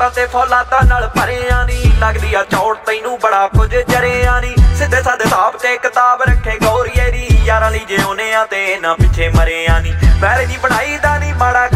नोटां ते फौलादां नाल भरियां नी लगदी आ चौड़ तैनू बड़ा कुछ जरिया नी सिद्धे साधे साहब ते किताब रखे गौरीए दी यारां लई जिउने आ ते इन्हां पिछे मरिया नी मैरे दी पढ़ाई दा नी माड़ा